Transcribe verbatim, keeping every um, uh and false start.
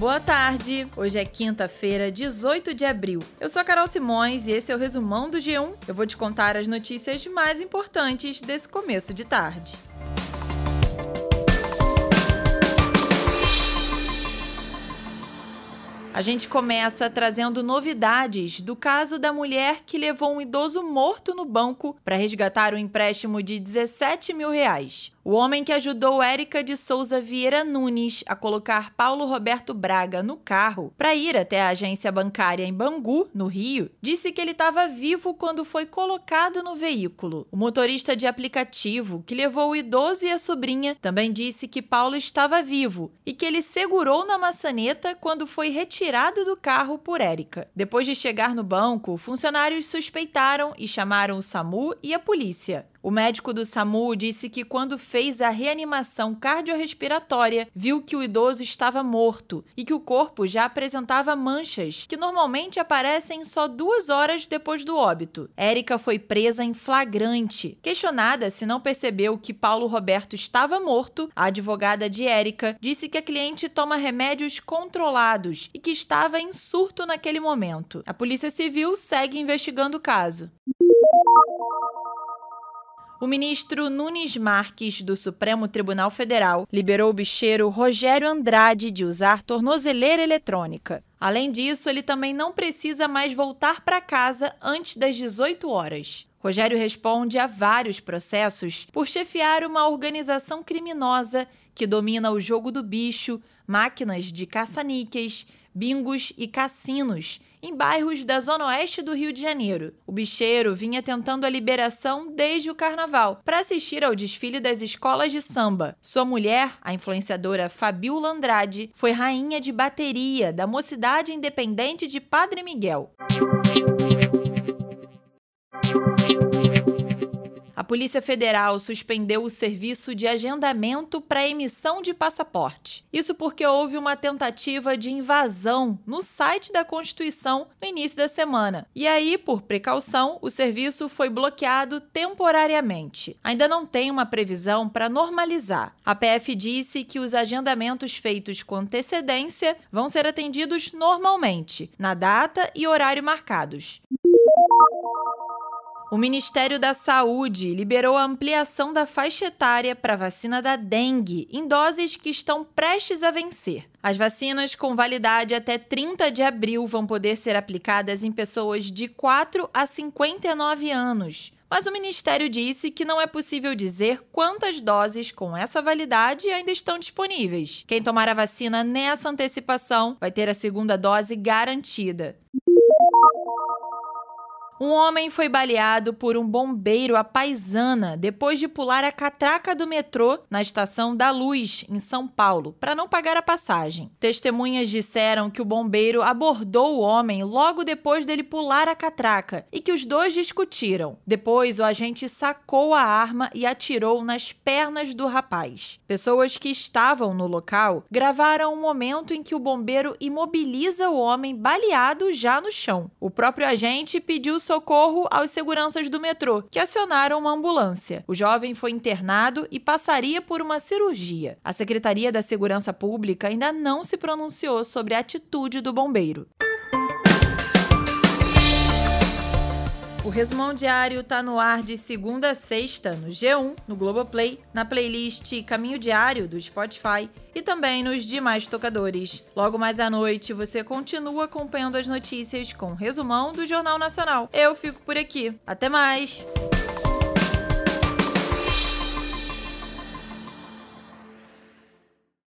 Boa tarde! Hoje é quinta-feira, dezoito de abril. Eu sou a Carol Simões e esse é o resumão do G um. Eu vou te contar as notícias mais importantes desse começo de tarde. A gente começa trazendo novidades do caso da mulher que levou um idoso morto no banco para resgatar um empréstimo de dezessete mil reais. O homem que ajudou Érica de Souza Vieira Nunes a colocar Paulo Roberto Braga no carro para ir até a agência bancária em Bangu, no Rio, disse que ele estava vivo quando foi colocado no veículo. O motorista de aplicativo que levou o idoso e a sobrinha também disse que Paulo estava vivo e que ele segurou na maçaneta quando foi retirado do carro por Érica. Depois de chegar no banco, funcionários suspeitaram e chamaram o SAMU e a polícia. O médico do SAMU disse que quando fez a reanimação cardiorrespiratória, viu que o idoso estava morto e que o corpo já apresentava manchas, que normalmente aparecem só duas horas depois do óbito. Érica foi presa em flagrante. Questionada se não percebeu que Paulo Roberto estava morto, a advogada de Érica disse que a cliente toma remédios controlados e que estava em surto naquele momento. A Polícia Civil segue investigando o caso. O ministro Nunes Marques, do Supremo Tribunal Federal, liberou o bicheiro Rogério Andrade de usar tornozeleira eletrônica. Além disso, ele também não precisa mais voltar para casa antes das dezoito horas. Rogério responde a vários processos por chefiar uma organização criminosa que domina o jogo do bicho, máquinas de caça-níqueis, bingos e cassinos, em bairros da zona oeste do Rio de Janeiro. O bicheiro vinha tentando a liberação desde o carnaval, para assistir ao desfile das escolas de samba. Sua mulher, a influenciadora Fabiola Andrade, foi rainha de bateria da Mocidade Independente de Padre Miguel. A Polícia Federal suspendeu o serviço de agendamento para emissão de passaporte. Isso porque houve uma tentativa de invasão no site da Constituição no início da semana. E aí, por precaução, o serviço foi bloqueado temporariamente. Ainda não tem uma previsão para normalizar. A P F disse que os agendamentos feitos com antecedência vão ser atendidos normalmente, na data e horário marcados. O Ministério da Saúde liberou a ampliação da faixa etária para a vacina da dengue em doses que estão prestes a vencer. As vacinas com validade até trinta de abril vão poder ser aplicadas em pessoas de quatro a cinquenta e nove anos. Mas o Ministério disse que não é possível dizer quantas doses com essa validade ainda estão disponíveis. Quem tomar a vacina nessa antecipação vai ter a segunda dose garantida. Um homem foi baleado por um bombeiro à paisana depois de pular a catraca do metrô na Estação da Luz, em São Paulo, para não pagar a passagem. Testemunhas disseram que o bombeiro abordou o homem logo depois dele pular a catraca e que os dois discutiram. Depois, o agente sacou a arma e atirou nas pernas do rapaz. Pessoas que estavam no local gravaram um momento em que o bombeiro imobiliza o homem baleado já no chão. O próprio agente pediu socorro aos seguranças do metrô, que acionaram uma ambulância. O jovem foi internado e passaria por uma cirurgia. A Secretaria da Segurança Pública ainda não se pronunciou sobre a atitude do bombeiro. O Resumão Diário está no ar de segunda a sexta no G um, no Globoplay, na playlist Caminho Diário do Spotify e também nos demais tocadores. Logo mais à noite, você continua acompanhando as notícias com o resumão do Jornal Nacional. Eu fico por aqui. Até mais!